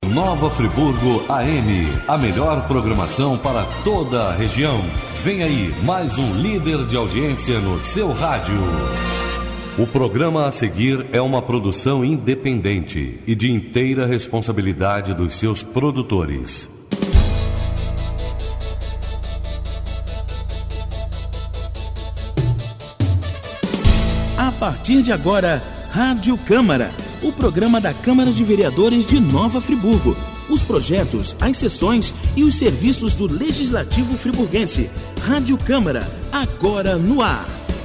Nova Friburgo AM, a melhor programação para toda a região. Vem aí, mais um líder de audiência no seu rádio. O programa a seguir é uma produção independente e de inteira responsabilidade dos seus produtores. A partir de agora, Rádio Câmara, o programa da Câmara de Vereadores de Nova Friburgo. Os projetos, as sessões e os serviços do Legislativo friburguense. Rádio Câmara, agora no ar.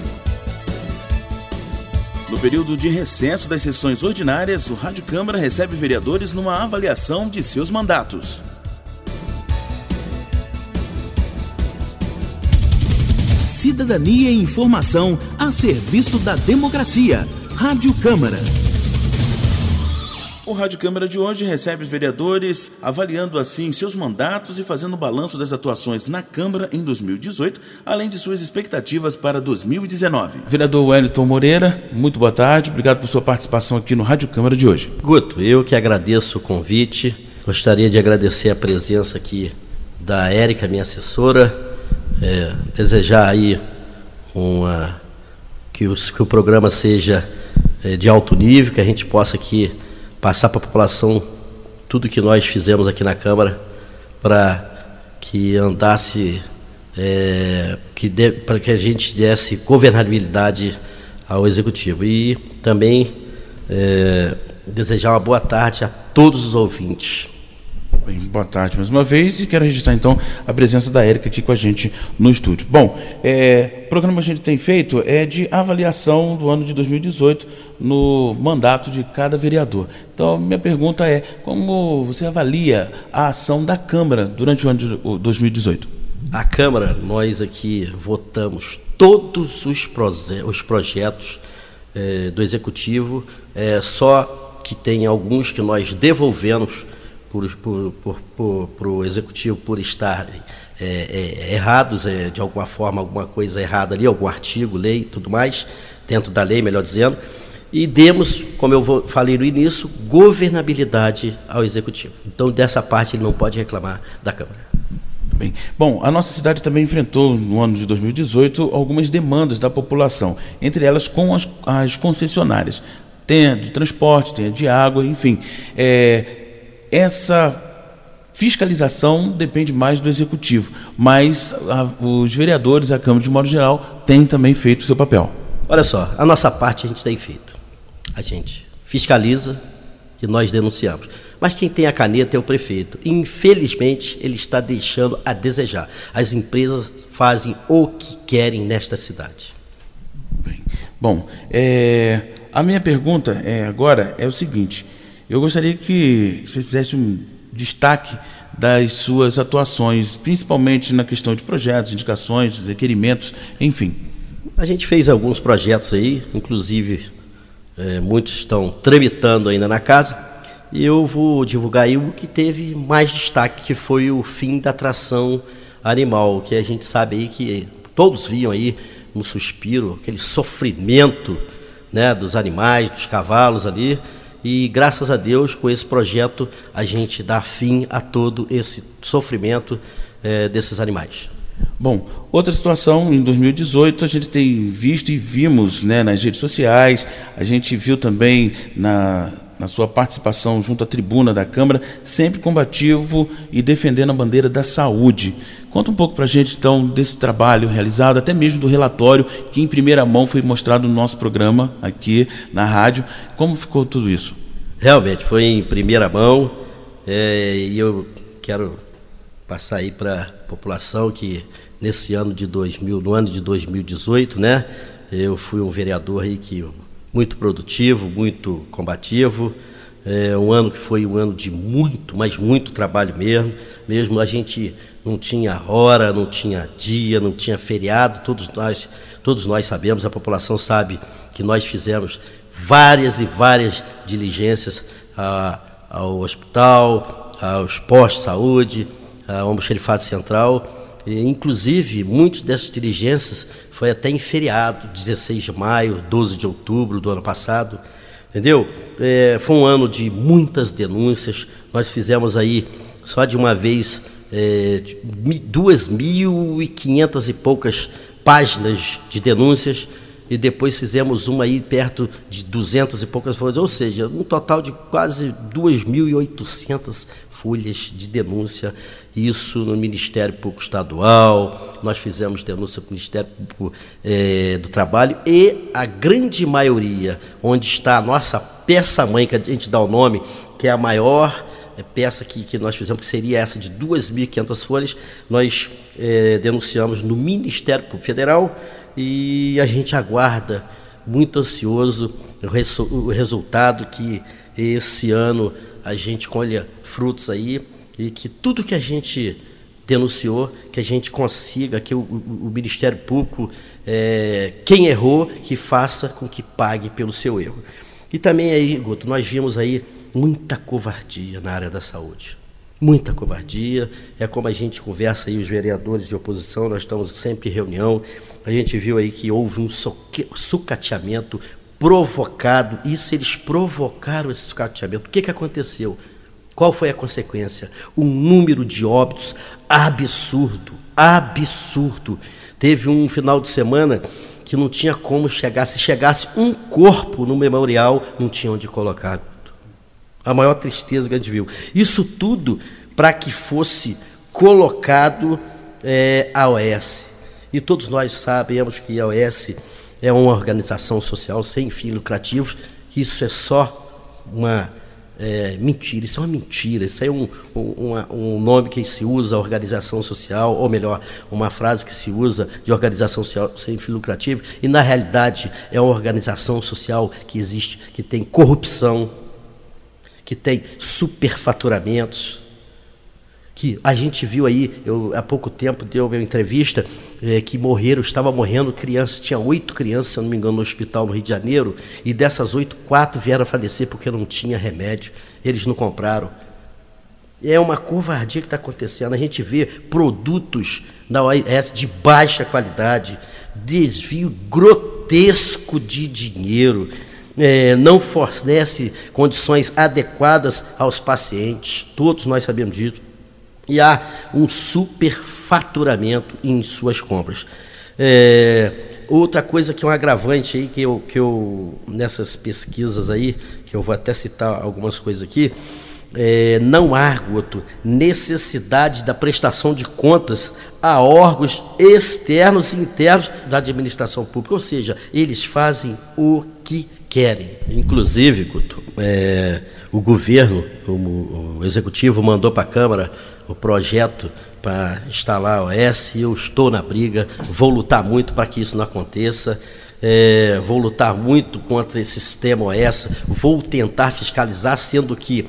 No período de recesso das sessões ordinárias, o Rádio Câmara recebe vereadores numa avaliação de seus mandatos. Cidadania e informação a serviço da democracia. Rádio Câmara. O Rádio Câmara de hoje recebe vereadores avaliando assim seus mandatos e fazendo balanço das atuações na Câmara em 2018, além de suas expectativas para 2019. Vereador Wellington Moreira, muito boa tarde, obrigado por sua participação aqui no Rádio Câmara de hoje. Guto, eu que agradeço o convite, gostaria de agradecer a presença aqui da Érica, minha assessora, desejar aí que o programa seja de alto nível, que a gente possa aqui passar para a população tudo que nós fizemos aqui na Câmara para que andasse, para que a gente desse governabilidade ao Executivo. E também desejar uma boa tarde a todos os ouvintes. Bem, boa tarde mais uma vez e quero registrar então a presença da Érica aqui com a gente no estúdio. Bom, o programa que a gente tem feito é de avaliação do ano de 2018 no mandato de cada vereador. Então, minha pergunta é, como você avalia a ação da Câmara durante o ano de 2018? A Câmara, nós aqui votamos todos os projetos do Executivo, só que tem alguns que nós devolvemos para o Executivo por estarem errados, de alguma forma, alguma coisa errada ali, algum artigo, lei, tudo mais, dentro da lei, melhor dizendo, e demos, como eu falei no início, governabilidade ao Executivo. Então, dessa parte, ele não pode reclamar da Câmara. Bem, bom, a nossa cidade também enfrentou, no ano de 2018, algumas demandas da população, entre elas com as concessionárias. Tem a de transporte, tem a de água, enfim. Essa fiscalização depende mais do Executivo, mas os vereadores, a Câmara de modo geral, têm também feito o seu papel. Olha só, a nossa parte a gente tem feito. A gente fiscaliza e nós denunciamos. Mas quem tem a caneta é o prefeito. Infelizmente, ele está deixando a desejar. As empresas fazem o que querem nesta cidade. Bom, a minha pergunta agora é o seguinte. Eu gostaria que você fizesse um destaque das suas atuações, principalmente na questão de projetos, indicações, requerimentos, enfim. A gente fez alguns projetos aí, inclusive muitos estão tramitando ainda na casa, e eu vou divulgar aí o que teve mais destaque, que foi o fim da atração animal, que a gente sabe aí que todos viam aí no suspiro, aquele sofrimento, né, dos animais, dos cavalos ali. E, graças a Deus, com esse projeto, a gente dá fim a todo esse sofrimento desses animais. Bom, outra situação, em 2018, a gente tem visto e vimos, né, nas redes sociais, a gente viu também na sua participação junto à tribuna da Câmara, sempre combativo e defendendo a bandeira da saúde. Conta um pouco para a gente, então, desse trabalho realizado, até mesmo do relatório que em primeira mão foi mostrado no nosso programa aqui na rádio. Como ficou tudo isso? Realmente, foi em primeira mão, e eu quero passar aí para a população que nesse ano de no ano de 2018, né, eu fui um vereador aí muito produtivo, muito combativo, um ano que foi um ano de muito, mas muito trabalho mesmo, a gente não tinha hora, não tinha dia, não tinha feriado, todos nós sabemos, a população sabe que nós fizemos várias e várias diligências ao hospital, aos postos de saúde, ao almoxarifado central, e, inclusive, muitas dessas diligências foi até em feriado, 16 de maio, 12 de outubro do ano passado. entendeu? Foi um ano de muitas denúncias. Nós fizemos aí, só de uma vez, 2.500 e poucas páginas de denúncias, e depois fizemos uma aí perto de 200 e poucas folhas, ou seja, um total de quase 2.800 folhas de denúncia, isso no Ministério Público Estadual. Nós fizemos denúncia para o Ministério Público do Trabalho, e a grande maioria, onde está a nossa peça-mãe, que a gente dá o nome, que é a maior peça que nós fizemos, que seria essa de 2.500 folhas, nós denunciamos no Ministério Público Federal, e a gente aguarda, muito ansioso, o resultado, que esse ano a gente colha frutos aí, e que tudo que a gente denunciou, que a gente consiga, que o Ministério Público, quem errou, que faça com que pague pelo seu erro. E também aí, Guto, nós vimos aí muita covardia na área da saúde. Muita covardia. É como a gente conversa aí, os vereadores de oposição, nós estamos sempre em reunião. A gente viu aí que houve um sucateamento provocado. Isso, eles provocaram esse sucateamento. O que aconteceu? Qual foi a consequência? Um número de óbitos absurdo, absurdo. Teve um final de semana que não tinha como chegar. Se chegasse um corpo no memorial, não tinha onde colocar. A maior tristeza que a gente viu. Isso tudo para que fosse colocado a OS. E todos nós sabemos que a OS é uma organização social sem fins lucrativos. Isso é só uma mentira. Isso é uma mentira. Isso é um nome que se usa, organização social, ou melhor, uma frase que se usa de organização social sem fins lucrativos. E na realidade é uma organização social que existe, que tem corrupção, que tem superfaturamentos, que a gente viu aí, há pouco tempo deu uma entrevista, que estava morrendo crianças, tinha 8 crianças, se eu não me engano, no hospital no Rio de Janeiro, e dessas 8, 4 vieram a falecer porque não tinha remédio, eles não compraram. É uma covardia que está acontecendo. A gente vê produtos da OS de baixa qualidade, desvio grotesco de dinheiro, não fornece condições adequadas aos pacientes, todos nós sabemos disso, e há um superfaturamento em suas compras. Outra coisa que é um agravante aí, que eu nessas pesquisas aí, que eu vou até citar algumas coisas aqui, não há, Guto, necessidade da prestação de contas a órgãos externos e internos da administração pública, ou seja, eles fazem o que querem. Inclusive, Guto, o governo, o executivo mandou para a Câmara o projeto para instalar a OS, e eu estou na briga, vou lutar muito para que isso não aconteça, vou lutar muito contra esse sistema OS, vou tentar fiscalizar, sendo que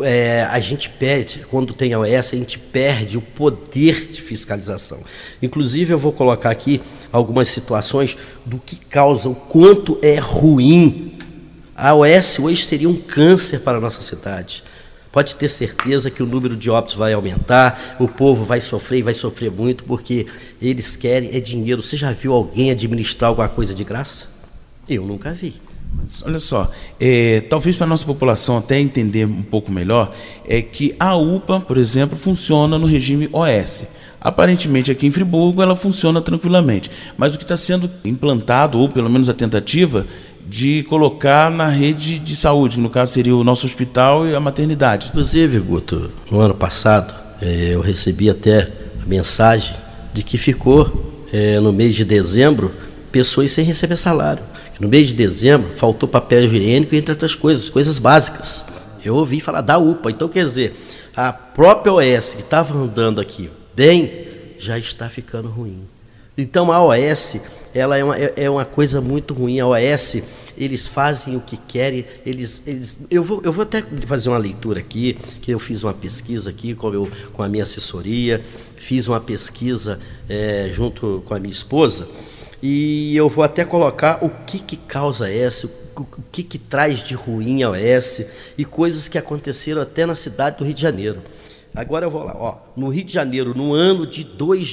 a gente perde, quando tem a OS, a gente perde o poder de fiscalização. Inclusive, eu vou colocar aqui algumas situações do que causa, o quanto é ruim. A OS hoje seria um câncer para a nossa cidade. Pode ter certeza que o número de óbitos vai aumentar, o povo vai sofrer, e vai sofrer muito, porque eles querem dinheiro. Você já viu alguém administrar alguma coisa de graça? Eu nunca vi. Mas, olha só, talvez para a nossa população até entender um pouco melhor, é que a UPA, por exemplo, funciona no regime OS. Aparentemente aqui em Friburgo ela funciona tranquilamente, mas o que está sendo implantado, ou pelo menos a tentativa, de colocar na rede de saúde, no caso seria o nosso hospital e a maternidade. Inclusive, Guto, no ano passado, eu recebi até a mensagem de que ficou, no mês de dezembro, pessoas sem receber salário. No mês de dezembro, faltou papel higiênico, entre outras coisas básicas. Eu ouvi falar da UPA. Então, quer dizer, a própria OS que estava andando aqui bem, já está ficando ruim. Então, a OS, ela é uma coisa muito ruim. A OS, eles fazem o que querem. Eu vou até fazer uma leitura aqui, que eu fiz uma pesquisa aqui com a minha assessoria, fiz uma pesquisa junto com a minha esposa, e eu vou até colocar o que causa essa, o que traz de ruim a OS, e coisas que aconteceram até na cidade do Rio de Janeiro. Agora eu vou lá, no Rio de Janeiro, no ano de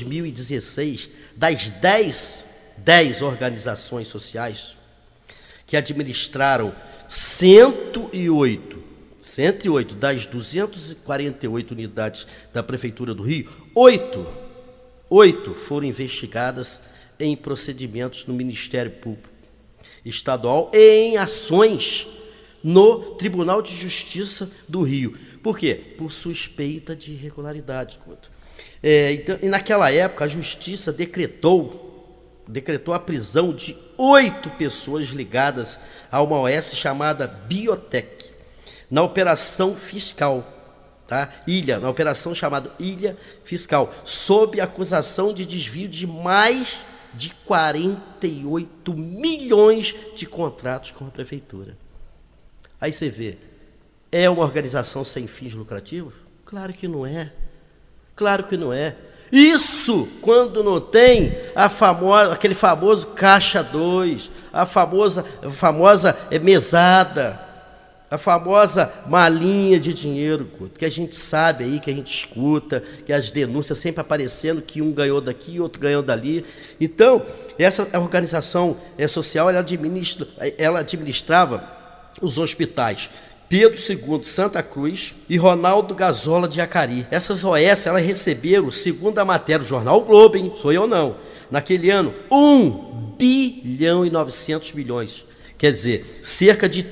2016, das 10 organizações sociais que administraram 108 das 248 unidades da Prefeitura do Rio, 8 foram investigadas em procedimentos no Ministério Público Estadual e em ações no Tribunal de Justiça do Rio. Por quê? Por suspeita de irregularidades. Então, e naquela época a Justiça decretou a prisão de 8 pessoas ligadas a uma OS chamada Biotech, na operação fiscal, tá? Na operação chamada Ilha Fiscal, sob acusação de desvio de mais de 48 milhões de contratos com a Prefeitura. Aí você vê, é uma organização sem fins lucrativos? Claro que não é. Claro que não é. Isso quando não tem aquele famoso caixa 2, a famosa mesada, a famosa malinha de dinheiro, que a gente sabe aí, que a gente escuta, que as denúncias sempre aparecendo, que um ganhou daqui e outro ganhou dali. Então, essa organização social, ela administrava os hospitais Pedro II Santa Cruz e Ronaldo Gazola de Acari. Essas OS, elas receberam, segundo a matéria do jornal o Globo, hein, sou eu não, naquele ano, 1 bilhão e 900 milhões. Quer dizer, cerca de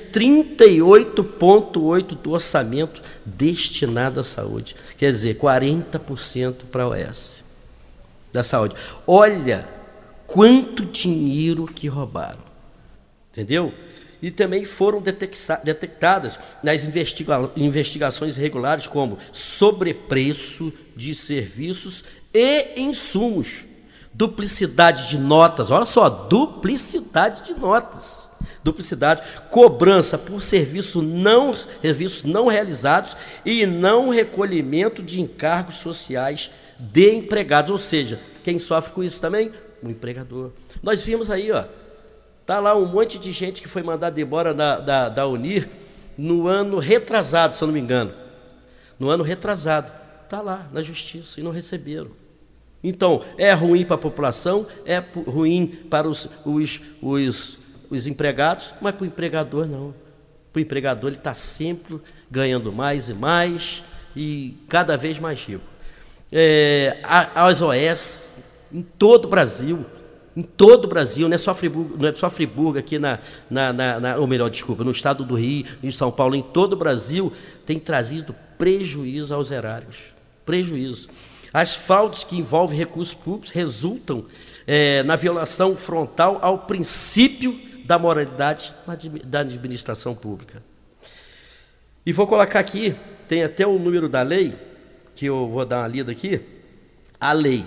38,8% do orçamento destinado à saúde. Quer dizer, 40% para a OS da saúde. Olha quanto dinheiro que roubaram. Entendeu? E também foram detectadas nas investigações irregulares como sobrepreço de serviços e insumos, duplicidade de notas, olha só, duplicidade de notas, cobrança por serviços não realizados e não recolhimento de encargos sociais de empregados, ou seja, quem sofre com isso também? O empregador. Nós vimos aí, ó, tá lá um monte de gente que foi mandada embora da Unir no ano retrasado, se eu não me engano. No ano retrasado. Tá lá na justiça e não receberam. Então, é ruim para a população, é ruim para os empregados, mas para o empregador não. Para o empregador ele está sempre ganhando mais e mais e cada vez mais rico. As OS em todo o Brasil, não é só Friburgo aqui ou melhor, desculpa, no estado do Rio, em São Paulo, em todo o Brasil, tem trazido prejuízo aos erários. Prejuízo. As fraudes que envolvem recursos públicos resultam na violação frontal ao princípio da moralidade da administração pública. E vou colocar aqui, tem até o número da lei, que eu vou dar uma lida aqui, a Lei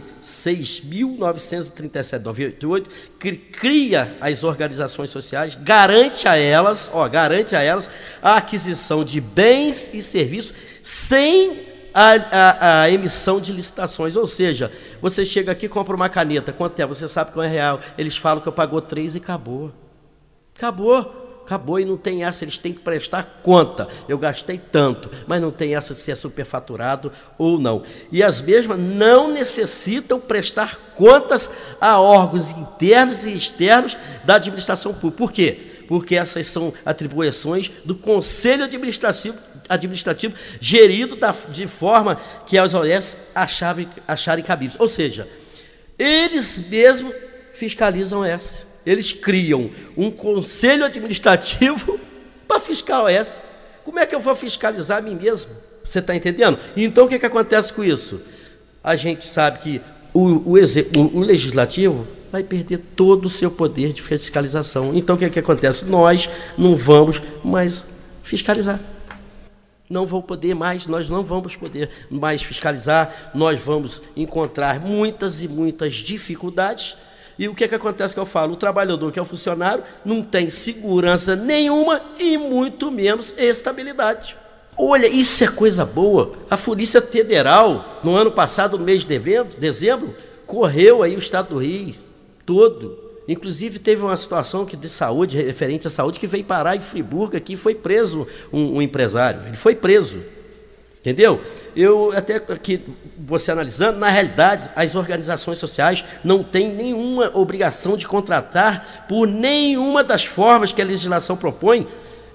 6.937/98, que cria as organizações sociais, garante a elas a aquisição de bens e serviços sem a emissão de licitações. Ou seja, você chega aqui e compra uma caneta, quanto é? Você sabe que é real. Eles falam que eu pagou 3 e acabou. Acabou e não tem essa, eles têm que prestar conta. Eu gastei tanto, mas não tem essa se é superfaturado ou não. E as mesmas não necessitam prestar contas a órgãos internos e externos da administração pública. Por quê? Porque essas são atribuições do Conselho Administrativo gerido de forma que as OS acharem cabíveis. Ou seja, eles mesmos fiscalizam essa. Eles criam um conselho administrativo para fiscal OS. Como é que eu vou fiscalizar a mim mesmo? Você está entendendo? Então, o que acontece com isso? A gente sabe que o legislativo vai perder todo o seu poder de fiscalização. Então, o que acontece? Nós não vamos mais fiscalizar. Nós não vamos poder mais fiscalizar, nós vamos encontrar muitas e muitas dificuldades. E o que acontece que eu falo? O trabalhador, que é o funcionário, não tem segurança nenhuma e muito menos estabilidade. Olha, isso é coisa boa. A Polícia Federal, no ano passado, no mês de dezembro, correu aí o estado do Rio todo. Inclusive teve uma situação de saúde, referente à saúde, que veio parar em Friburgo, aqui foi preso um empresário. Ele foi preso. Entendeu? Eu até aqui, você analisando, na realidade, as organizações sociais não têm nenhuma obrigação de contratar por nenhuma das formas que a legislação propõe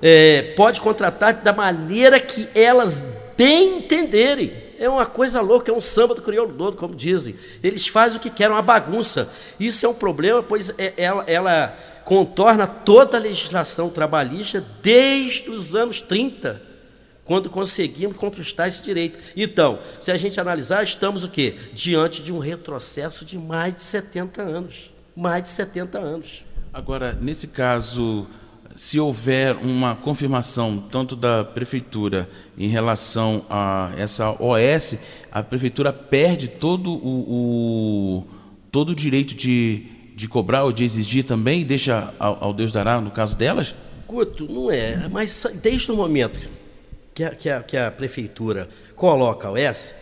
pode contratar da maneira que elas bem entenderem. É uma coisa louca, é um samba do crioulo doido, como dizem. Eles fazem o que querem, uma bagunça. Isso é um problema, pois ela contorna toda a legislação trabalhista desde os anos 30, quando conseguimos conquistar esse direito. Então, se a gente analisar, estamos o quê? Diante de um retrocesso de mais de 70 anos. Mais de 70 anos. Agora, nesse caso, se houver uma confirmação tanto da Prefeitura em relação a essa OS, a Prefeitura perde todo o direito de cobrar ou de exigir também, e deixa ao Deus dará, no caso delas? Guto, não é, mas desde o momento que a Prefeitura coloca a OS,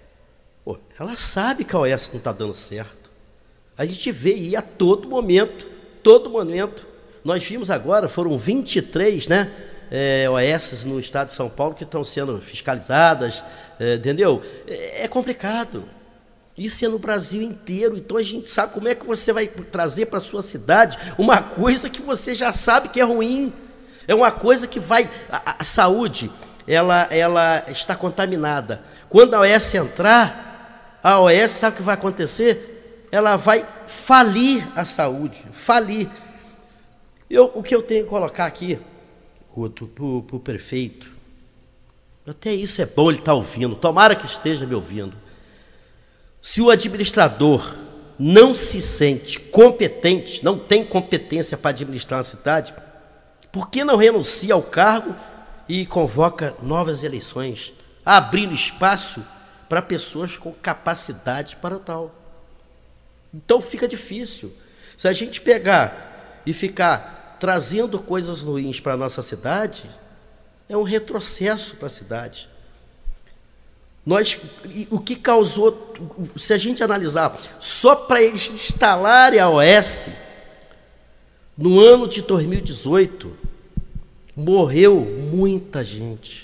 ela sabe que a OS não está dando certo. A gente vê aí a todo momento. Nós vimos agora, foram 23, né, OS no estado de São Paulo que estão sendo fiscalizadas, entendeu? É complicado. Isso é no Brasil inteiro. Então a gente sabe como é que você vai trazer para a sua cidade uma coisa que você já sabe que é ruim. É uma coisa que vai... A saúde, ela está contaminada. Quando a OS entrar, a OS, sabe o que vai acontecer? Ela vai falir a saúde, falir. O que eu tenho que colocar aqui, Guto, para o prefeito, até isso é bom ele estar ouvindo, tomara que esteja me ouvindo. Se o administrador não se sente competente, não tem competência para administrar uma cidade, por que não renuncia ao cargo e convoca novas eleições, abrindo espaço para pessoas com capacidade para tal? Então fica difícil. Se a gente pegar e ficar trazendo coisas ruins para a nossa cidade, é um retrocesso para a cidade. O que causou, se a gente analisar, só para eles instalarem a OS, no ano de 2018, morreu muita gente.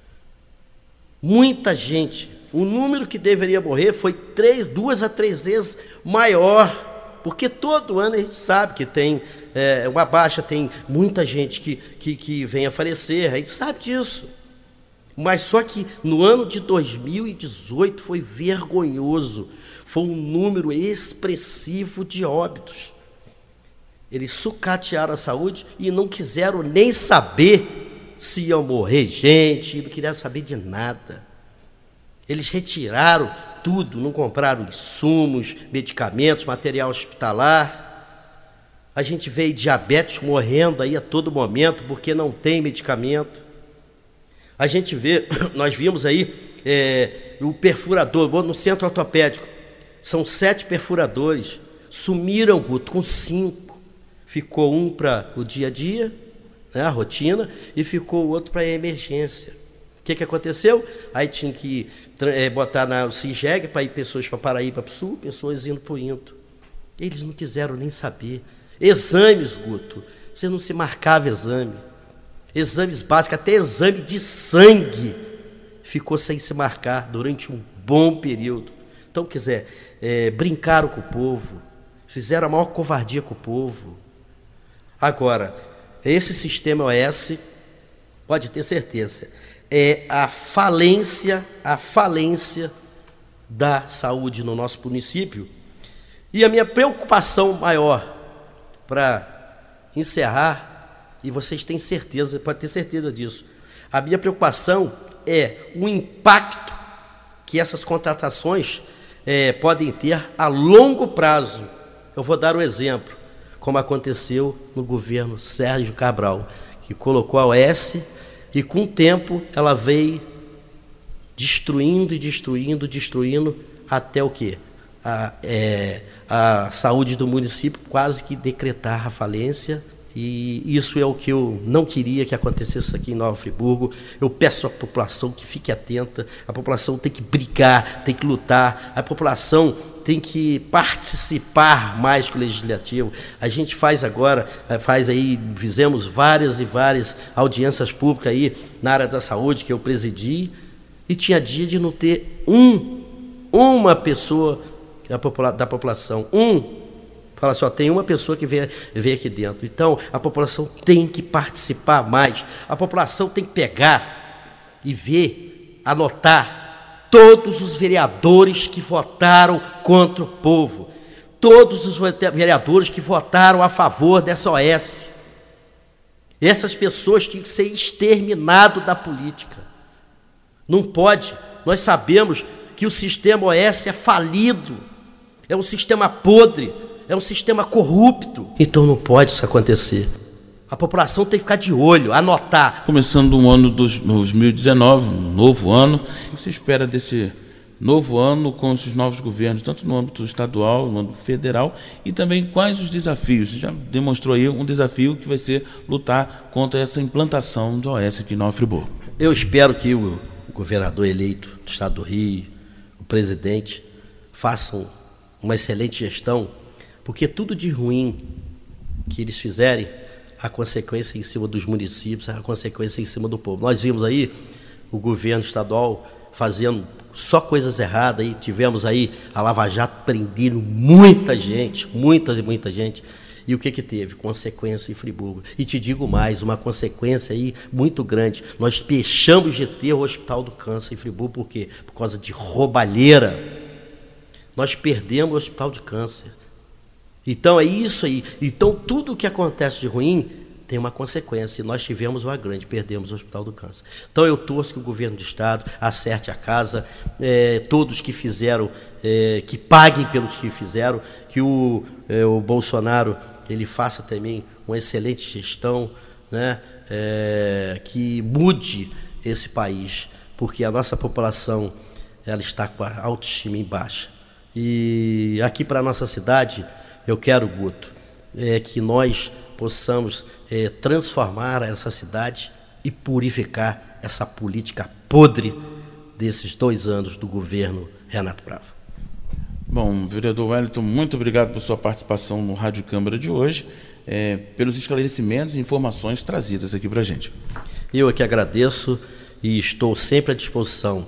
Muita gente. O número que deveria morrer foi 2 a 3 vezes maior. Porque todo ano a gente sabe que tem uma baixa, tem muita gente que vem a falecer, a gente sabe disso. Mas só que no ano de 2018 foi vergonhoso, foi um número expressivo de óbitos. Eles sucatearam a saúde e não quiseram nem saber se iam morrer gente, não queriam saber de nada. Eles retiraram tudo, não compraram insumos, medicamentos, material hospitalar. A gente vê diabéticos morrendo aí a todo momento porque não tem medicamento. A gente vê, nós vimos aí o perfurador, no centro ortopédico, são 7 perfuradores, sumiram, Guto, com 5. Ficou um para o dia a dia, né, a rotina, e ficou o outro para a emergência. O que aconteceu? Aí tinha que botar na CIGEG para ir pessoas para Paraíba, para o Sul, pessoas indo para o Indo. Eles não quiseram nem saber. Exames, Guto, você não se marcava exame. Exames básicos, até exame de sangue ficou sem se marcar durante um bom período. Então, brincaram com o povo, fizeram a maior covardia com o povo. Agora, esse sistema OS, pode ter certeza, é a falência da saúde no nosso município. E a minha preocupação maior, para encerrar, e vocês têm certeza, pode ter certeza disso, a minha preocupação é o impacto que essas contratações podem ter a longo prazo. Eu vou dar um exemplo, como aconteceu no governo Sérgio Cabral, que colocou a OS e com o tempo ela veio destruindo até o quê? A saúde do município quase que decretar a falência. E isso é o que eu não queria que acontecesse aqui em Nova Friburgo. Eu peço à população que fique atenta. A população tem que brigar, tem que lutar. A população tem que participar mais que o legislativo. A gente fizemos várias e várias audiências públicas aí na área da saúde que eu presidi, e tinha dia de não ter uma pessoa da população, Fala assim, ó, tem uma pessoa que vem aqui dentro. Então, a população tem que participar mais. A população tem que pegar e ver, anotar todos os vereadores que votaram contra o povo. Todos os vereadores que votaram a favor dessa OS. Essas pessoas têm que ser exterminadas da política. Não pode. Nós sabemos que o sistema OS é falido. É um sistema podre. É um sistema corrupto. Então não pode isso acontecer. A população tem que ficar de olho, anotar. Começando um ano de 2019, um novo ano, o que você espera desse novo ano com esses novos governos, tanto no âmbito estadual, no âmbito federal, e também quais os desafios? Você já demonstrou aí um desafio que vai ser lutar contra essa implantação do OS aqui em Nova Friburgo. Eu espero que o governador eleito do estado do Rio, o presidente, façam uma excelente gestão, porque tudo de ruim que eles fizerem, a consequência em cima dos municípios, a consequência em cima do povo. Nós vimos aí o governo estadual fazendo só coisas erradas, aí tivemos aí a Lava Jato prendendo muita gente, muita gente. E o que teve? Consequência em Friburgo. E te digo mais, uma consequência aí muito grande. Nós fechamos de ter o Hospital do Câncer em Friburgo, por quê? Por causa de roubalheira. Nós perdemos o Hospital de Câncer. Então é isso aí. Então tudo o que acontece de ruim tem uma consequência. E nós tivemos uma grande, perdemos o Hospital do Câncer. Então eu torço que o governo do estado acerte a casa, todos que fizeram, que paguem pelos que fizeram, que o Bolsonaro ele faça também uma excelente gestão, né? Que mude esse país, porque a nossa população ela está com a autoestima em baixa. E aqui para a nossa cidade, eu quero, Guto, que nós possamos transformar essa cidade e purificar essa política podre desses 2 anos do governo Renato Prava. Bom, vereador Wellington, muito obrigado por sua participação no Rádio Câmara de hoje, pelos esclarecimentos e informações trazidas aqui para a gente. Eu aqui agradeço e estou sempre à disposição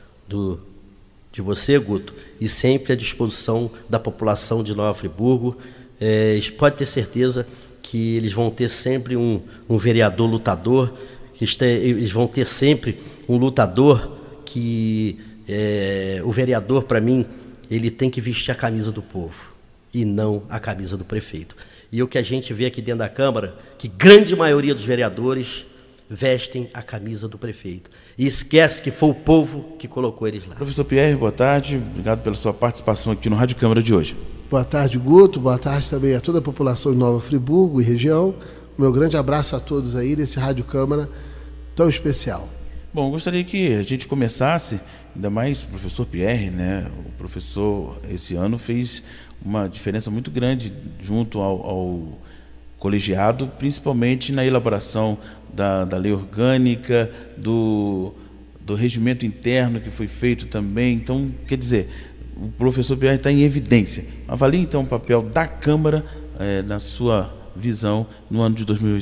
de você, Guto, e sempre à disposição da população de Nova Friburgo. Pode ter certeza que eles vão ter sempre um vereador lutador, eles vão ter sempre um lutador que o vereador, para mim, ele tem que vestir a camisa do povo e não a camisa do prefeito. E o que a gente vê aqui dentro da Câmara, que grande maioria dos vereadores vestem a camisa do prefeito. E esquece que foi o povo que colocou eles lá. Professor Pierre, boa tarde. Obrigado pela sua participação aqui no Rádio Câmara de hoje. Boa tarde, Guto. Boa tarde também a toda a população de Nova Friburgo e região. Meu grande abraço a todos aí nesse Rádio Câmara tão especial. Bom, gostaria que a gente começasse, ainda mais o professor Pierre, né? O professor, esse ano, fez uma diferença muito grande junto ao colegiado, principalmente na elaboração da lei orgânica, do regimento interno que foi feito também. Então, quer dizer, o professor Pierre está em evidência. Avalie, então, o papel da Câmara na sua visão no ano de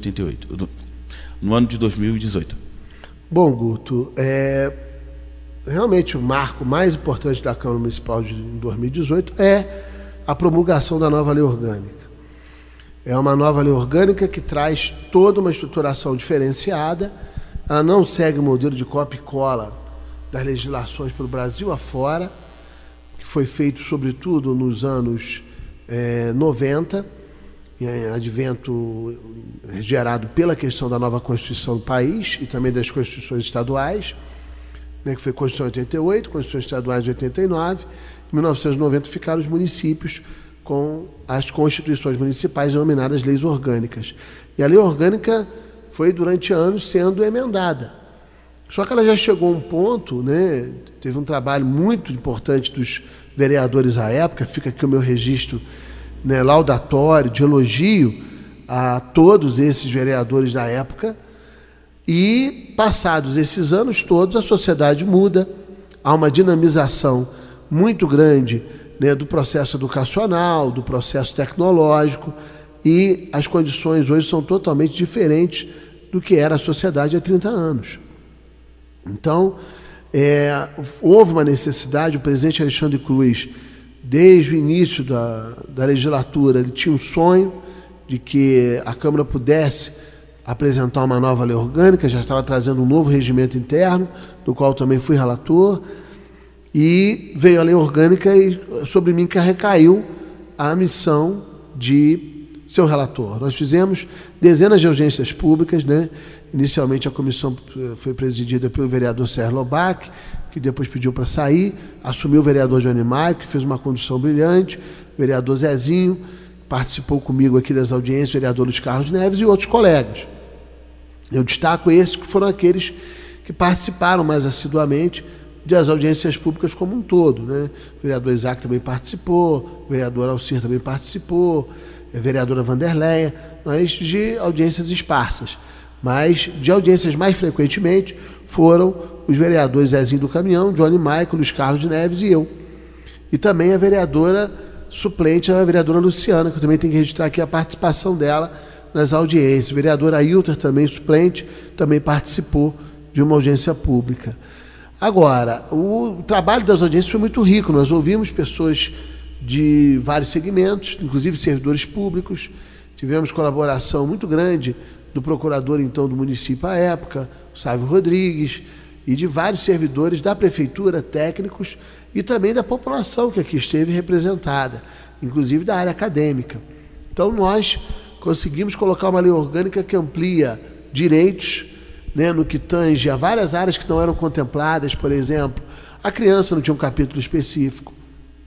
2018. Bom, Guto, realmente o marco mais importante da Câmara Municipal de 2018 é a promulgação da nova lei orgânica. É uma nova lei orgânica que traz toda uma estruturação diferenciada. Ela não segue o modelo de copia e cola das legislações pelo Brasil afora, que foi feito sobretudo nos anos 90, em advento gerado pela questão da nova Constituição do país e também das Constituições estaduais, né, que foi a Constituição de 88, Constituições estaduais de 89, em 1990 ficaram os municípios com as constituições municipais denominadas leis orgânicas. E a lei orgânica foi durante anos sendo emendada. Só que ela já chegou a um ponto, né, teve um trabalho muito importante dos vereadores à época, fica aqui o meu registro, né, laudatório, de elogio a todos esses vereadores da época, e passados esses anos todos a sociedade muda, há uma dinamização muito grande, né, do processo educacional, do processo tecnológico, e as condições hoje são totalmente diferentes do que era a sociedade há 30 anos. Então, houve uma necessidade, o presidente Alexandre Cruz desde o início da legislatura, ele tinha um sonho de que a Câmara pudesse apresentar uma nova lei orgânica, já estava trazendo um novo regimento interno, do qual também fui relator, e veio a lei orgânica e sobre mim que recaiu a missão de ser o relator. Nós fizemos dezenas de audiências públicas, né? Inicialmente a comissão foi presidida pelo vereador Sérgio Lobac, que depois pediu para sair, assumiu o vereador Johnny Maio, que fez uma condução brilhante, o vereador Zezinho, participou comigo aqui das audiências, o vereador Luiz Carlos Neves e outros colegas. Eu destaco esses que foram aqueles que participaram mais assiduamente das audiências públicas como um todo, né? O vereador Isaac também participou, o vereador Alcir também participou, a vereadora Vanderleia, mas de audiências esparsas. Mas de audiências mais frequentemente foram os vereadores Zezinho do Caminhão, Johnny Maico, Luiz Carlos Neves e eu. E também a vereadora suplente, a vereadora Luciana, que eu também tenho que registrar aqui a participação dela nas audiências. O vereador Ailton, também suplente, também participou de uma audiência pública. Agora, o trabalho das audiências foi muito rico. Nós ouvimos pessoas de vários segmentos, inclusive servidores públicos. Tivemos colaboração muito grande do procurador, então, do município à época, o Sávio Rodrigues, e de vários servidores da prefeitura, técnicos, e também da população que aqui esteve representada, inclusive da área acadêmica. Então, nós conseguimos colocar uma lei orgânica que amplia direitos, né, no que tange a várias áreas que não eram contempladas. Por exemplo, a criança não tinha um capítulo específico,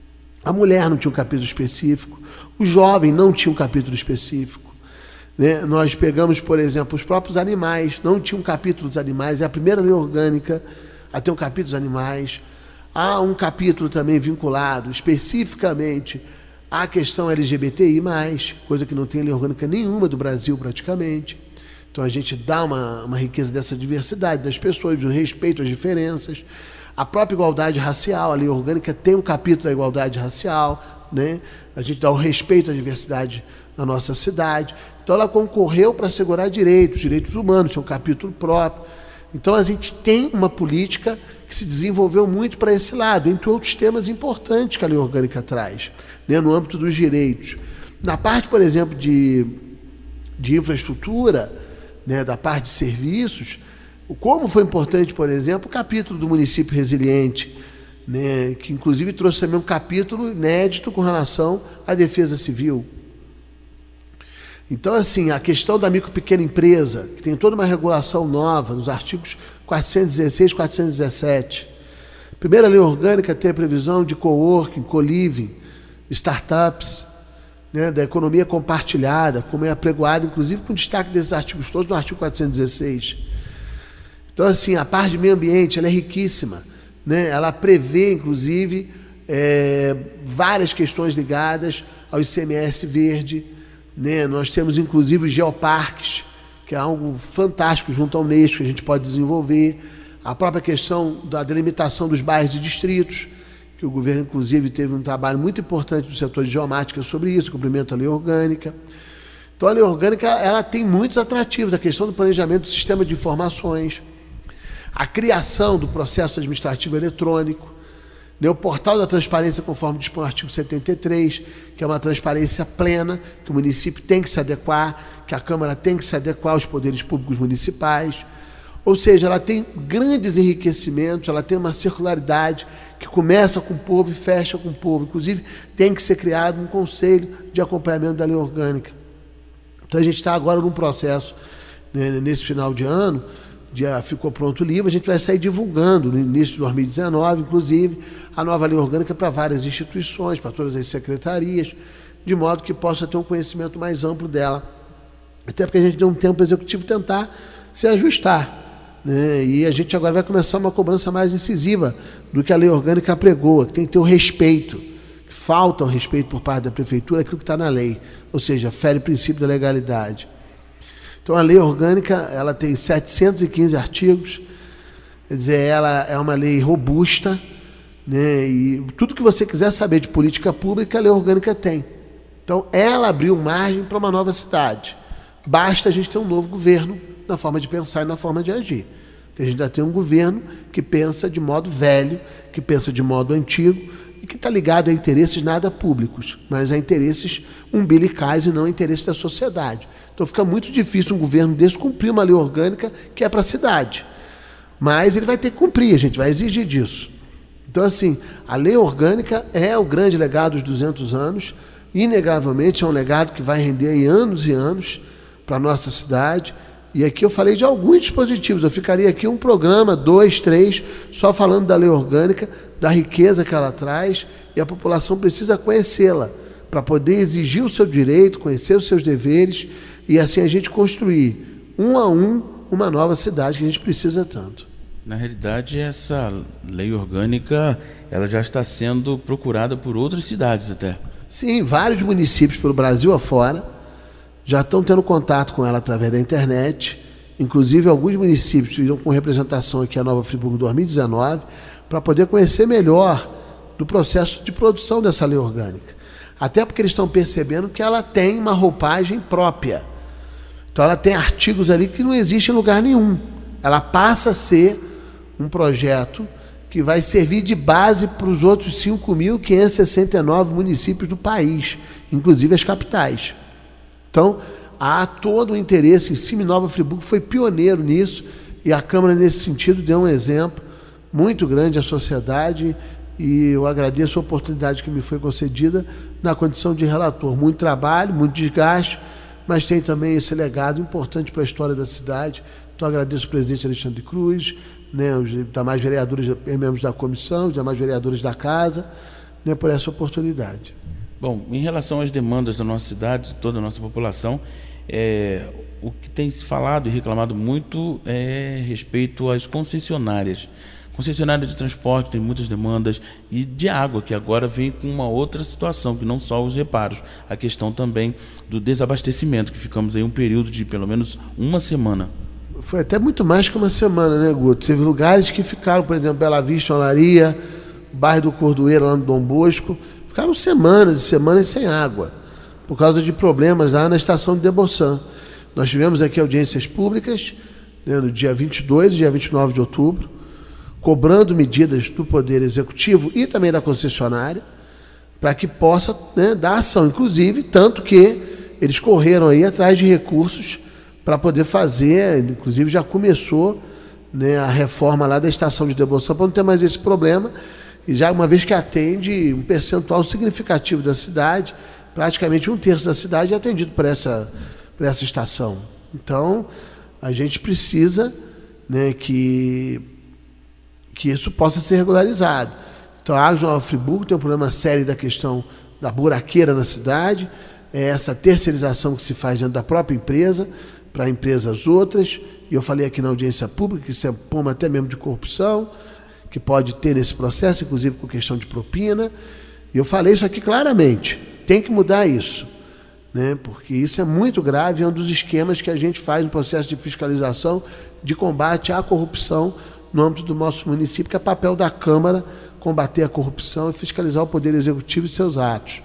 a mulher não tinha um capítulo específico, o jovem não tinha um capítulo específico. Né? Nós pegamos, por exemplo, os próprios animais, não tinha um capítulo dos animais, é a primeira lei orgânica a ter um capítulo dos animais. Há um capítulo também vinculado especificamente à questão LGBTI+, coisa que não tem lei orgânica nenhuma do Brasil praticamente. Então a gente dá uma riqueza dessa diversidade das pessoas, do respeito às diferenças. A própria igualdade racial, a lei orgânica tem um capítulo da igualdade racial, né? A gente dá o respeito à diversidade na nossa cidade. Então ela concorreu para assegurar direitos humanos, tem um capítulo próprio. Então a gente tem uma política que se desenvolveu muito para esse lado, entre outros temas importantes que a lei orgânica traz, né, no âmbito dos direitos. Na parte, por exemplo, de infraestrutura, né, da parte de serviços, como foi importante, por exemplo, o capítulo do município resiliente, né, que inclusive trouxe também um capítulo inédito com relação à defesa civil. Então, assim, a questão da micro e pequena empresa, que tem toda uma regulação nova nos artigos 416 e 417. Primeira lei orgânica tem a previsão de coworking, co-living, startups, né, da economia compartilhada, como é apregoada, inclusive com destaque desses artigos todos no artigo 416. Então, assim, a parte de meio ambiente, ela é riquíssima, né? Ela prevê, inclusive, várias questões ligadas ao ICMS verde, né? Nós temos, inclusive, os geoparques, que é algo fantástico junto ao Unesco, que a gente pode desenvolver. A própria questão da delimitação dos bairros de distritos, que o governo, inclusive, teve um trabalho muito importante no setor de geomática sobre isso, cumprimento a lei orgânica. Então, a lei orgânica, ela tem muitos atrativos, a questão do planejamento do sistema de informações, a criação do processo administrativo eletrônico, né, o portal da transparência, conforme dispõe o artigo 73, que é uma transparência plena, que o município tem que se adequar, que a Câmara tem que se adequar aos poderes públicos municipais. Ou seja, ela tem grandes enriquecimentos, ela tem uma circularidade que começa com o povo e fecha com o povo. Inclusive, tem que ser criado um conselho de acompanhamento da lei orgânica. Então, a gente está agora num processo, né, nesse final de ano, já ficou pronto o livro, a gente vai sair divulgando no início de 2019, inclusive, a nova lei orgânica para várias instituições, para todas as secretarias, de modo que possa ter um conhecimento mais amplo dela. Até porque a gente deu um tempo para o executivo tentar se ajustar, né? E a gente agora vai começar uma cobrança mais incisiva do que a lei orgânica apregoa, que tem que ter o respeito, que falta o respeito por parte da prefeitura, aquilo que está na lei, ou seja, fere o princípio da legalidade. Então, a lei orgânica, ela tem 715 artigos, quer dizer, ela é uma lei robusta, né? E tudo que você quiser saber de política pública, a lei orgânica tem. Então, ela abriu margem para uma nova cidade. Basta a gente ter um novo governo na forma de pensar e na forma de agir. Porque a gente ainda tem um governo que pensa de modo velho, que pensa de modo antigo, e que está ligado a interesses nada públicos, mas a interesses umbilicais e não a interesses da sociedade. Então fica muito difícil um governo desse cumprir uma lei orgânica que é para a cidade. Mas ele vai ter que cumprir, a gente vai exigir disso. Então, assim, a lei orgânica é o grande legado dos 200 anos, inegavelmente é um legado que vai render aí anos e anos para a nossa cidade. E aqui eu falei de alguns dispositivos, eu ficaria aqui um programa, 2, 3, só falando da lei orgânica, da riqueza que ela traz, e a população precisa conhecê-la, para poder exigir o seu direito, conhecer os seus deveres, e assim a gente construir, um a um, uma nova cidade que a gente precisa tanto. Na realidade, essa lei orgânica, ela já está sendo procurada por outras cidades até. Sim, vários municípios pelo Brasil afora já estão tendo contato com ela através da internet. Inclusive, alguns municípios fizeram com representação aqui a Nova Friburgo em 2019, para poder conhecer melhor do processo de produção dessa lei orgânica. Até porque eles estão percebendo que ela tem uma roupagem própria. Então, ela tem artigos ali que não existem em lugar nenhum. Ela passa a ser um projeto que vai servir de base para os outros 5.569 municípios do país, inclusive as capitais. Então, há todo o interesse em cima. Nova Friburgo foi pioneiro nisso, e a Câmara, nesse sentido, deu um exemplo muito grande à sociedade, e eu agradeço a oportunidade que me foi concedida na condição de relator. Muito trabalho, muito desgaste, mas tem também esse legado importante para a história da cidade. Então, agradeço ao presidente Alexandre Cruz, né, os demais vereadores, membros da comissão, os demais vereadores da casa, né, por essa oportunidade. Bom, em relação às demandas da nossa cidade, toda a nossa população, o que tem se falado e reclamado muito é respeito às concessionárias. Concessionária de transporte tem muitas demandas, e de água, que agora vem com uma outra situação, que não só os reparos, a questão também do desabastecimento, que ficamos aí um período de pelo menos uma semana. Foi até muito mais que uma semana, né, Guto? Teve lugares que ficaram, por exemplo, Bela Vista, Olaria, bairro do Cordoeiro, lá no Dom Bosco, ficaram semanas e semanas sem água, por causa de problemas lá na estação de Deboçan. Nós tivemos aqui audiências públicas, né, no dia 22 e dia 29 de outubro, cobrando medidas do Poder Executivo e também da concessionária, para que possa, né, dar ação, inclusive, tanto que eles correram aí atrás de recursos para poder fazer, inclusive já começou, né, a reforma lá da estação de Deboçan, para não ter mais esse problema, e já uma vez que atende um percentual significativo da cidade, praticamente 1/3 da cidade é atendido por essa estação. Então, a gente precisa, né, que isso possa ser regularizado. Então, a Águas de Nova Friburgo tem um problema sério da questão da buraqueira na cidade, essa terceirização que se faz dentro da própria empresa, para empresas outras, e eu falei aqui na audiência pública que isso é pomba até mesmo de corrupção, que pode ter nesse processo, inclusive com questão de propina, e eu falei isso aqui claramente, tem que mudar isso, né? Porque isso é muito grave, é um dos esquemas que a gente faz no processo de fiscalização, de combate à corrupção no âmbito do nosso município, que é papel da Câmara combater a corrupção e fiscalizar o Poder Executivo e seus atos.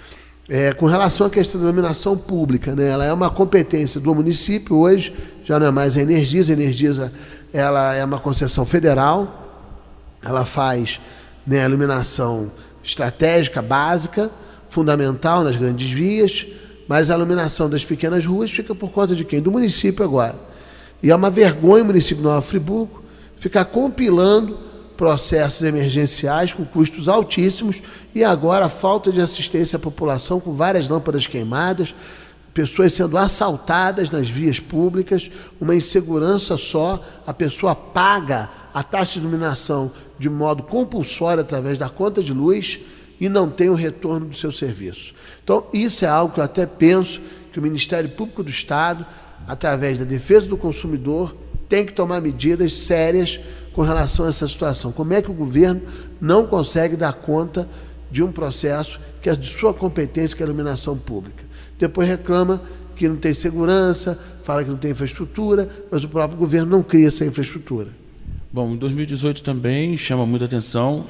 Com relação à questão da iluminação pública, né, ela é uma competência do município hoje, já não é mais a Energisa. A Energisa, ela é uma concessão federal, ela faz, né, a iluminação estratégica, básica, fundamental nas grandes vias, mas a iluminação das pequenas ruas fica por conta de quem? Do município agora. E é uma vergonha o município de Nova Friburgo ficar compilando processos emergenciais com custos altíssimos, e agora a falta de assistência à população com várias lâmpadas queimadas, pessoas sendo assaltadas nas vias públicas, uma insegurança só, a pessoa paga a taxa de iluminação de modo compulsório através da conta de luz e não tem o retorno do seu serviço. Então, isso é algo que eu até penso que o Ministério Público do Estado, através da defesa do consumidor, tem que tomar medidas sérias com relação a essa situação. Como é que o governo não consegue dar conta de um processo que é de sua competência, que é a iluminação pública? Depois reclama que não tem segurança, fala que não tem infraestrutura, mas o próprio governo não cria essa infraestrutura. Bom, em 2018 também chamou muita atenção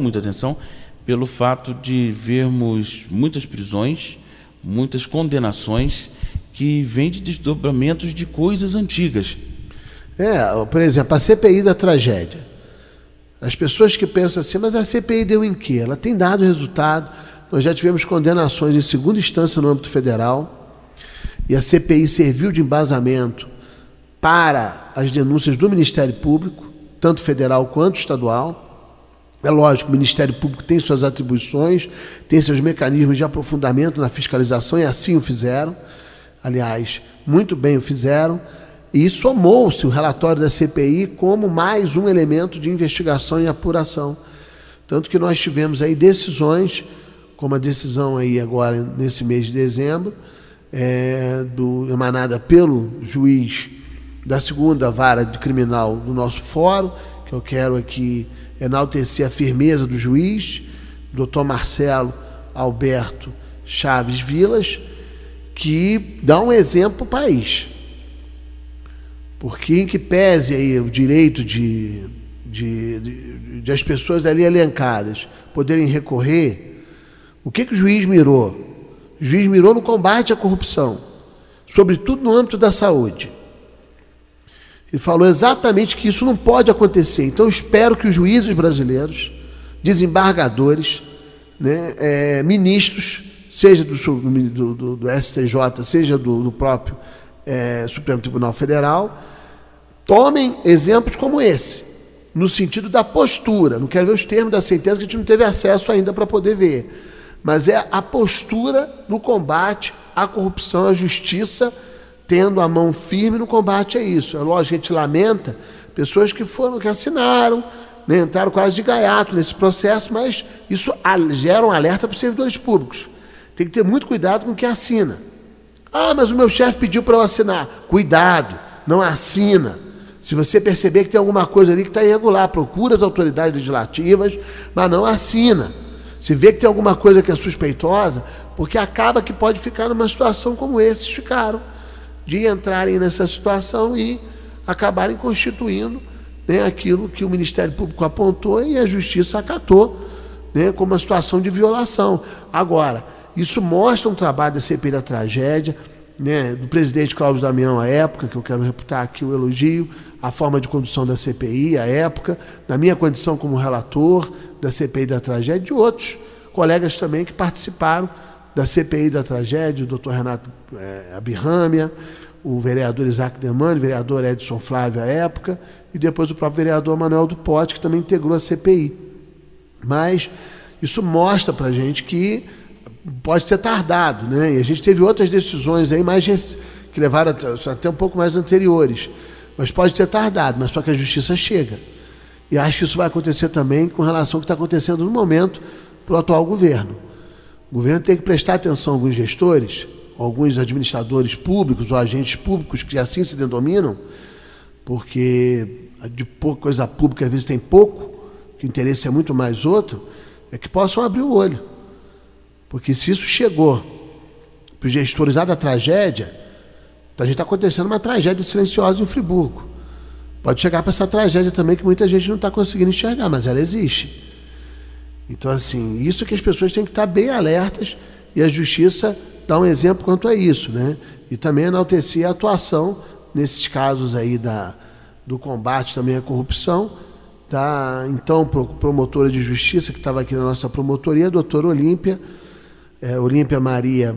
pelo fato de vermos muitas prisões, muitas condenações que vêm de desdobramentos de coisas antigas. Por exemplo, a CPI da tragédia. As pessoas que pensam assim, mas a CPI deu em quê? Ela tem dado resultado. Nós já tivemos condenações em segunda instância no âmbito federal e a CPI serviu de embasamento para as denúncias do Ministério Público, tanto federal quanto estadual. É lógico, o Ministério Público tem suas atribuições, tem seus mecanismos de aprofundamento na fiscalização, e assim o fizeram. Aliás, muito bem o fizeram. E somou-se o relatório da CPI como mais um elemento de investigação e apuração. Tanto que nós tivemos aí decisões, como a decisão aí agora nesse mês de dezembro, emanada pelo juiz da segunda vara de criminal do nosso fórum, que eu quero aqui enaltecer a firmeza do juiz, Dr. Marcelo Alberto Chaves Vilas, que dá um exemplo para o país. Porque em que pese aí o direito de as pessoas ali elencadas poderem recorrer, o que o juiz mirou? O juiz mirou no combate à corrupção, sobretudo no âmbito da saúde. Ele falou exatamente que isso não pode acontecer. Então, eu espero que os juízes brasileiros, desembargadores, né, ministros, seja do STJ, seja do próprio Supremo Tribunal Federal, tomem exemplos como esse, no sentido da postura. Não quero ver os termos da sentença, que a gente não teve acesso ainda para poder ver. Mas é a postura no combate à corrupção, à justiça, tendo a mão firme no combate a isso. É lógico, a gente lamenta pessoas que assinaram, né, entraram quase de gaiato nesse processo, mas isso gera um alerta para os servidores públicos. Tem que ter muito cuidado com o que assina. Ah, mas o meu chefe pediu para eu assinar. Cuidado, não assina. Se você perceber que tem alguma coisa ali que está irregular, procura as autoridades legislativas, mas não assina. Se vê que tem alguma coisa que é suspeitosa, porque acaba que pode ficar numa situação como esses ficaram, de entrarem nessa situação e acabarem constituindo, né, aquilo que o Ministério Público apontou e a Justiça acatou, né, como uma situação de violação. Agora, isso mostra um trabalho da CPI da tragédia, né, do presidente Cláudio Damião à época, que eu quero reputar aqui o elogio, a forma de condução da CPI à época, na minha condição como relator da CPI da tragédia, e de outros colegas também que participaram da CPI da tragédia, o doutor Renato Abirrâmia, o vereador Isaac Demani, o vereador Edson Flávio à época, e depois o próprio vereador Manuel Dupote, que também integrou a CPI. Mas isso mostra para a gente que pode ter tardado, né? E a gente teve outras decisões aí que levaram até um pouco mais anteriores, mas pode ter tardado, mas só que a justiça chega. E acho que isso vai acontecer também com relação ao que está acontecendo no momento para o atual governo. O governo tem que prestar atenção a alguns gestores, alguns administradores públicos ou agentes públicos que assim se denominam, porque de pouca coisa pública às vezes tem pouco, que o interesse é muito mais outro, é que possam abrir o olho. Porque se isso chegou para os gestores lá da tragédia, então a gente está acontecendo uma tragédia silenciosa em Friburgo. Pode chegar para essa tragédia também que muita gente não está conseguindo enxergar, mas ela existe. Então, assim, isso que as pessoas têm que estar bem alertas, e a Justiça dá um exemplo quanto a isso, né? E também enaltecer a atuação nesses casos aí do combate também à corrupção, da então promotora de Justiça, que estava aqui na nossa promotoria, a doutora Olímpia Maria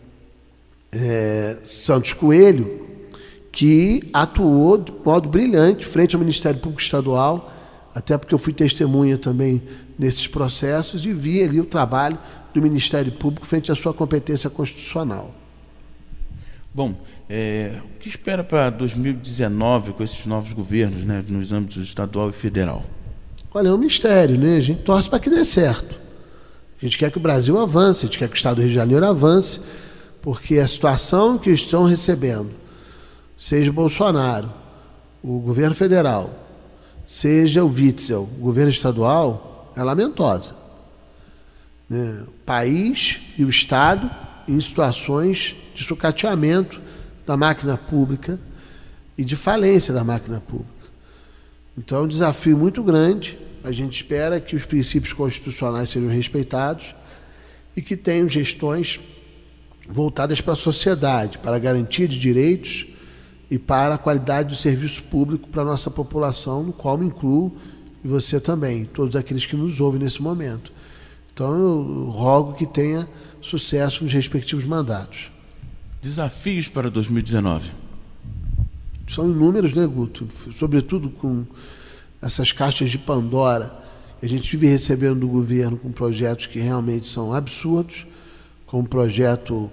Santos Coelho, que atuou de modo brilhante frente ao Ministério Público Estadual, até porque eu fui testemunha também nesses processos e vi ali o trabalho do Ministério Público frente à sua competência constitucional. Bom, o que espera para 2019 com esses novos governos, né, nos âmbitos estadual e federal? Olha, é um mistério, né? A gente torce para que dê certo. A gente quer que o Brasil avance, a gente quer que o Estado do Rio de Janeiro avance, porque a situação que estão recebendo, seja o Bolsonaro, o governo federal, seja o Witzel, o governo estadual, é lamentosa. Né? O país e o Estado em situações de sucateamento da máquina pública e de falência da máquina pública. Então é um desafio muito grande. A gente espera que os princípios constitucionais sejam respeitados e que tenham gestões voltadas para a sociedade, para a garantia de direitos e para a qualidade do serviço público para a nossa população, no qual me incluo, e você também, todos aqueles que nos ouvem nesse momento. Então eu rogo que tenha sucesso nos respectivos mandatos. Desafios para 2019? São inúmeros, né, Guto? Sobretudo com essas caixas de Pandora que a gente vive recebendo do governo, com projetos que realmente são absurdos, como o projeto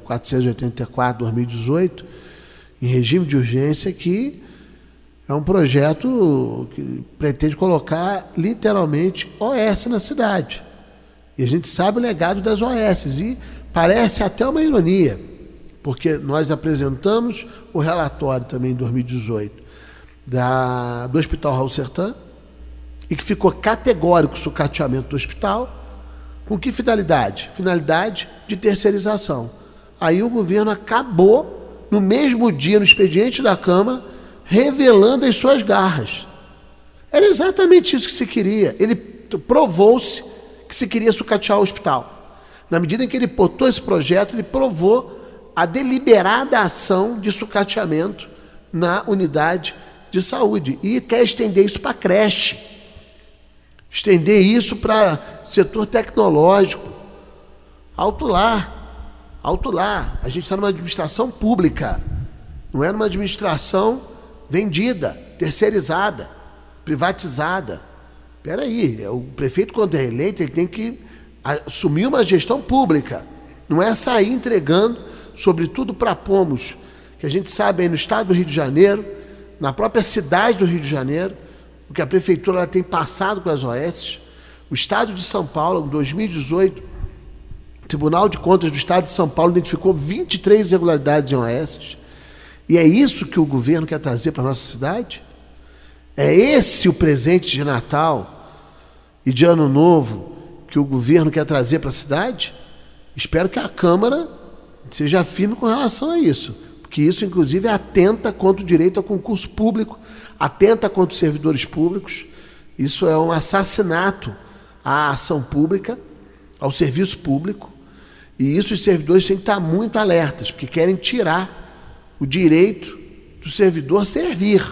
484/2018, em regime de urgência, que é um projeto que pretende colocar literalmente OS na cidade. E a gente sabe o legado das OS, e parece até uma ironia, porque nós apresentamos o relatório também em 2018 do Hospital Raul Sertan, e que ficou categórico o sucateamento do hospital. Com que finalidade? Finalidade de terceirização. Aí o governo acabou, no mesmo dia, no expediente da Câmara, revelando as suas garras. Era exatamente isso que se queria. Ele provou-se que se queria sucatear o hospital. Na medida em que ele botou esse projeto, ele provou a deliberada ação de sucateamento na unidade de saúde. E quer estender isso para a creche. Estender isso para setor tecnológico. Alto lá. A gente está numa administração pública. Não é numa administração vendida, terceirizada, privatizada. Espera aí, o prefeito, quando é eleito, ele tem que assumir uma gestão pública. Não é sair entregando, sobretudo para pomos, que a gente sabe aí no estado do Rio de Janeiro, na própria cidade do Rio de Janeiro, o que a prefeitura tem passado com as OS. O estado de São Paulo, em 2018, o Tribunal de Contas do estado de São Paulo identificou 23 irregularidades em OS. E é isso que o governo quer trazer para a nossa cidade? É esse o presente de Natal e de Ano Novo que o governo quer trazer para a cidade? Espero que a Câmara seja firme com relação a isso, porque isso, inclusive, atenta contra o direito ao concurso público, atenta contra os servidores públicos. Isso é um assassinato à ação pública, ao serviço público, e isso os servidores têm que estar muito alertas, porque querem tirar o direito do servidor servir.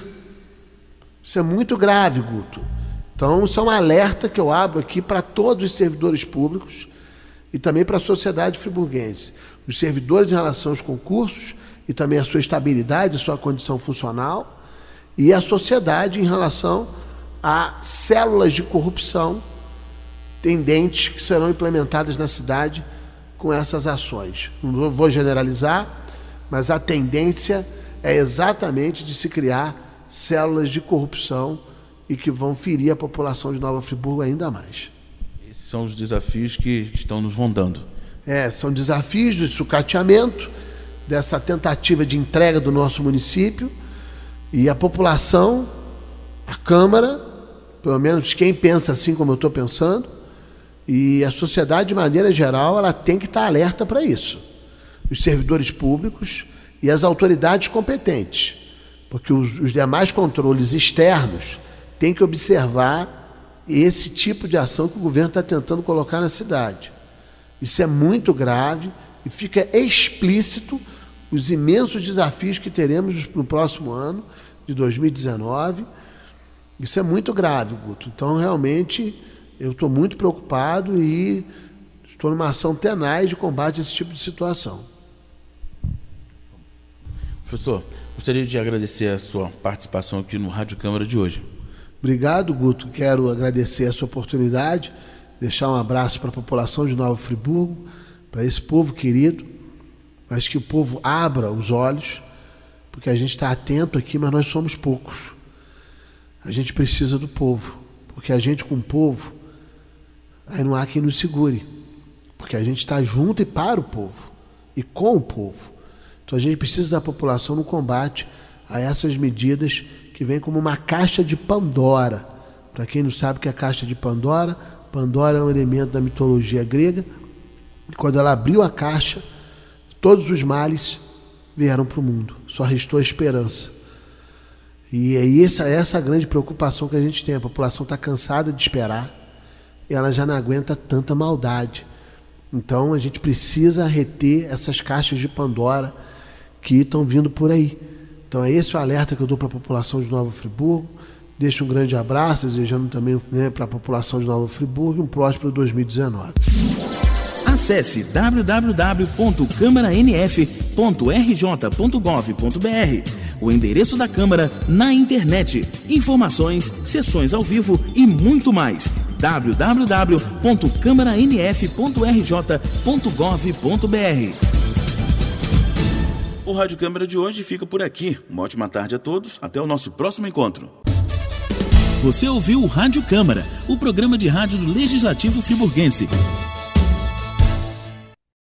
Isso é muito grave, Guto. Então, isso é um alerta que eu abro aqui para todos os servidores públicos e também para a sociedade friburguense. Os servidores em relação aos concursos e também a sua estabilidade, a sua condição funcional, e a sociedade em relação a células de corrupção tendentes que serão implementadas na cidade com essas ações. Não vou generalizar, mas a tendência é exatamente de se criar células de corrupção e que vão ferir a população de Nova Friburgo ainda mais. Esses são os desafios que estão nos rondando. São desafios de sucateamento, dessa tentativa de entrega do nosso município, e a população, a Câmara, pelo menos quem pensa assim como eu estou pensando, e a sociedade de maneira geral, ela tem que estar alerta para isso. Os servidores públicos e as autoridades competentes, porque os demais controles externos têm que observar esse tipo de ação que o governo está tentando colocar na cidade. Isso é muito grave e fica explícito os imensos desafios que teremos no próximo ano, de 2019. Isso é muito grave, Guto. Então, realmente, eu estou muito preocupado e estou numa ação tenaz de combate a esse tipo de situação. Professor, gostaria de agradecer a sua participação aqui no Rádio Câmara de hoje. Obrigado, Guto. Quero agradecer essa oportunidade, deixar um abraço para a população de Nova Friburgo, para esse povo querido, mas que o povo abra os olhos, porque a gente está atento aqui, mas nós somos poucos. A gente precisa do povo, porque a gente com o povo, aí não há quem nos segure, porque a gente está junto e para o povo, e com o povo. Então a gente precisa da população no combate a essas medidas que vêm como uma caixa de Pandora. Para quem não sabe o que é a caixa de Pandora, Pandora é um elemento da mitologia grega, e quando ela abriu a caixa, todos os males vieram para o mundo, só restou a esperança. E é essa a grande preocupação que a gente tem. A população está cansada de esperar e ela já não aguenta tanta maldade. Então a gente precisa reter essas caixas de Pandora que estão vindo por aí. Então é esse o alerta que eu dou para a população de Nova Friburgo, Deixo um grande abraço, desejando também, né, para a população de Nova Friburgo um próspero 2019. Acesse www.câmaranf.rj.gov.br, o endereço da Câmara na internet, informações, sessões ao vivo e muito mais. www.câmaranf.rj.gov.br. O Rádio Câmara de hoje fica por aqui. Uma ótima tarde a todos. Até o nosso próximo encontro. Você ouviu o Rádio Câmara, o programa de rádio do Legislativo Friburguense.